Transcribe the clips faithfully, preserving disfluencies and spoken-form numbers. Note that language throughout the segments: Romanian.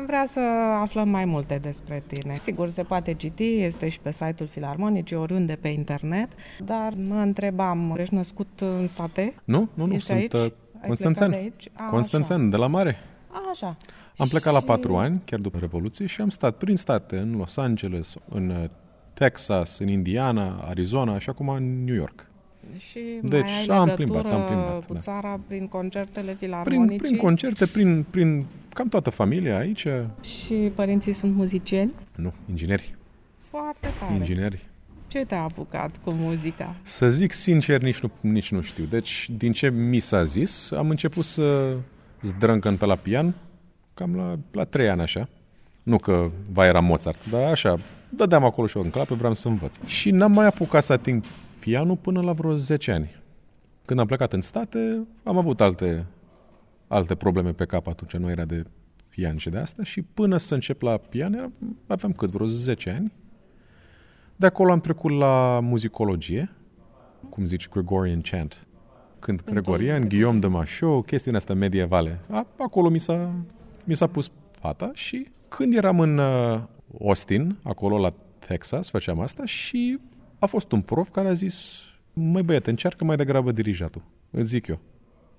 vrea să aflăm mai multe despre tine. Sigur, se poate citi, este și pe site-ul Filarmonicii, oriunde pe internet, dar mă întrebam, ești născut în state? Nu, nu, nu, ești sunt aici? constanțean. De aici? A, Constanțean, așa. de la mare. A, așa. Am plecat și... la patru ani, chiar după Revoluție, și am stat prin state, în Los Angeles, în Texas, în Indiana, Arizona și acum în New York. Și deci mai ai am legătură plimbat, am plimbat, cu da. țara prin concertele filarmonicii? Prin, prin concerte, prin, prin cam toată familia aici. Și părinții sunt muzicieni? Nu, ingineri. Foarte tare. Ingineri. Ce te-a apucat cu muzica? Să zic sincer, nici nu, nici nu știu. Deci, din ce mi s-a zis, am început să zdrâncăn pe la pian, cam la, la trei ani așa. Nu că va era Mozart, dar așa, dădeam acolo și eu în clape, vreau să învăț. Și n-am mai apucat să ating pianul până la vreo zece ani. Când am plecat în state, am avut alte, alte probleme pe cap atunci, nu era de pian și de asta, și până să încep la pian, aveam cât, vreo zece ani. De acolo am trecut la muzicologie, cum zici, Gregorian chant. Când Gregorian, Guillaume de Machaut, chestiile astea medievale. A, acolo mi s-a, mi s-a pus fata și când eram în uh, Austin, acolo la Texas, făceam asta și a fost un prof care a zis: măi băiete, încearcă mai degrabă dirijatul, îți zic eu.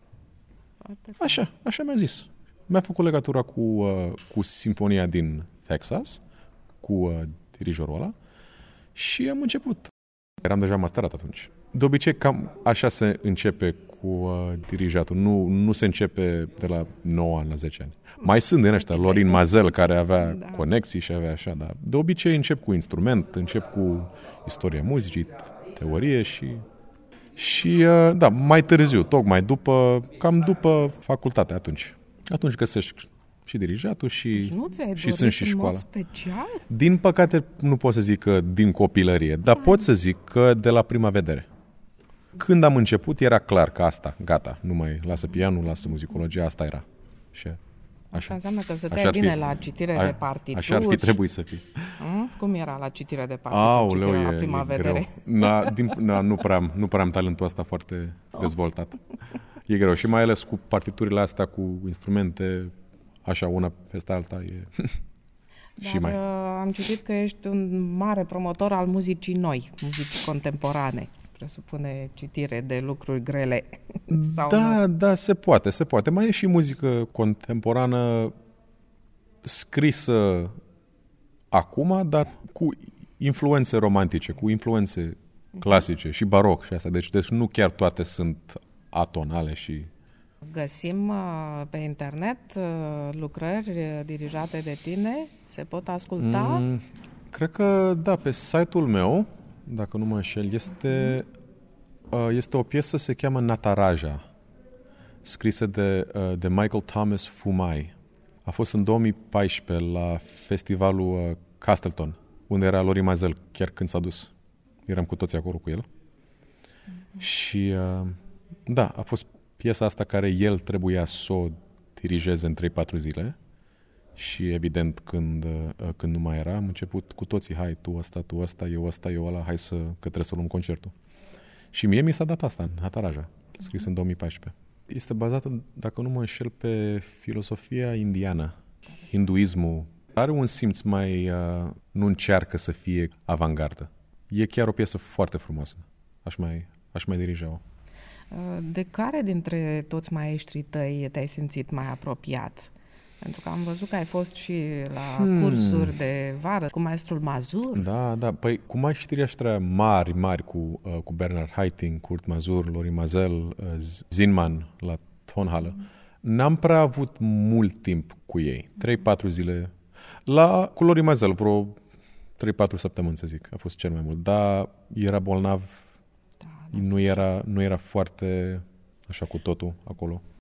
Așa, așa mi-a zis. Mi-a făcut legătura cu, uh, cu simfonia din Texas, cu uh, dirijorul ăla, și am început. Eram deja masterat atunci. De obicei, cam așa se începe cu uh, dirijatul. Nu, nu se începe de la nouă ani la zece ani. Mai sunt din ăștia, Lorin Mazel, care avea da. conexii și avea așa, dar de obicei încep cu instrument, încep cu istoria muzicii, teorie și... Și, uh, da, mai târziu, tocmai după, cam după facultate atunci. Atunci găsești și dirijatul și, deci nu și sunt și școala. Special? Din păcate nu pot să zic că din copilărie, dar Hai. pot să zic că de la prima vedere. Când am început era clar că asta, gata, nu mai lasă pianul, lasă muzicologia, asta era. Și așa. Asta înseamnă că stăteai bine la citire a, de partituri. Așa ar fi trebuit să fie. Cum era la citire de partituri, Aoleu, citire e, la prima e vedere? Greu. Na, din, na, nu, prea am, nu prea am talentul ăsta foarte oh. dezvoltat. E greu și mai ales cu partiturile astea, cu instrumente, așa, una peste alta e... Dar și mai. am citit că ești un mare promotor al muzicii noi, muzicii contemporane. Presupune citire de lucruri grele. Sau da, nu? da, se poate, se poate. Mai e și muzică contemporană scrisă acum, dar cu influențe romantice, cu influențe clasice și baroc și asta. Deci, deci nu chiar toate sunt atonale și... Găsim uh, pe internet uh, lucrări uh, dirijate de tine? Se pot asculta? Mm, cred că, da, pe site-ul meu, dacă nu mă înșel, este, uh, este o piesă, se cheamă Nataraja, scrisă de, uh, de Michael Thomas Fumai. A fost în două mii paisprezece la festivalul uh, Castleton, unde era Lorin Mazel, chiar când s-a dus. Eram cu toții acolo cu el. Mm-hmm. Și, uh, da, a fost piesa asta care el trebuia să o dirigeze în trei patru zile. Și evident, când, când nu mai era, am început cu toții: hai, tu ăsta, tu ăsta, eu ăsta, eu ăla, hai să, că trebuie să luăm concertul. Și mie mi s-a dat asta, în Nataraja, scris în două mii paisprezece. Este bazată, dacă nu mă înșel, pe filosofia indiană, hinduismul. Are un simț mai, uh, nu încearcă să fie avangardă. E chiar o piesă foarte frumoasă. Aș mai, aș mai dirija-o. De care dintre toți maestrii tăi te-ai simțit mai apropiat? Pentru că am văzut că ai fost și la hmm. cursuri de vară cu maestrul Mazur. Da, da. Păi cu maestrii ăștia mari, mari, cu, uh, cu Bernard Haitink, Kurt Mazur, Lorin Mazel, uh, Zinman la Tonhalle, mm. n-am prea avut mult timp cu ei. trei patru zile. La, cu Lorin Mazel, vreo trei patru săptămâni, să zic. A fost cel mai mult. Dar era bolnav. Da, nu, era, nu era foarte așa cu totul acolo.